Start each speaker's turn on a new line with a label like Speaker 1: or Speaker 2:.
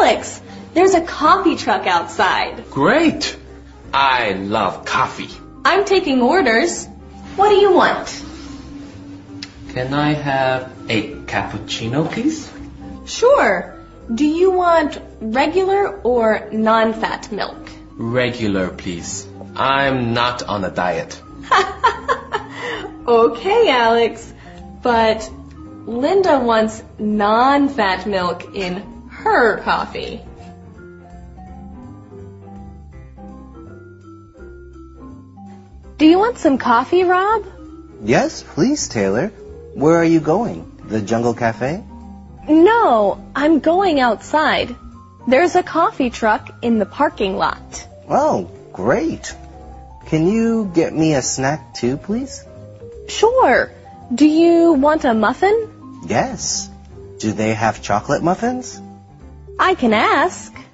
Speaker 1: Alex, there's a coffee truck outside.
Speaker 2: Great! I love coffee.
Speaker 1: I'm taking orders. What do you want?
Speaker 2: Can I have a cappuccino, please?
Speaker 1: Sure. Do you want regular or non-fat milk?
Speaker 2: Regular, please. I'm not on a diet.
Speaker 1: Okay, Alex. But Linda wants non-fat milk in her coffee. Do you want some coffee, Rob?
Speaker 3: Yes, please, Taylor. Where are you going? The Jungle Cafe?
Speaker 1: No, I'm going outside. There's a coffee truck in the parking lot.
Speaker 3: Oh, great. Can you get me a snack too, please?
Speaker 1: Sure. Do you want a muffin?
Speaker 3: Yes. Do they have chocolate muffins?
Speaker 1: I can ask.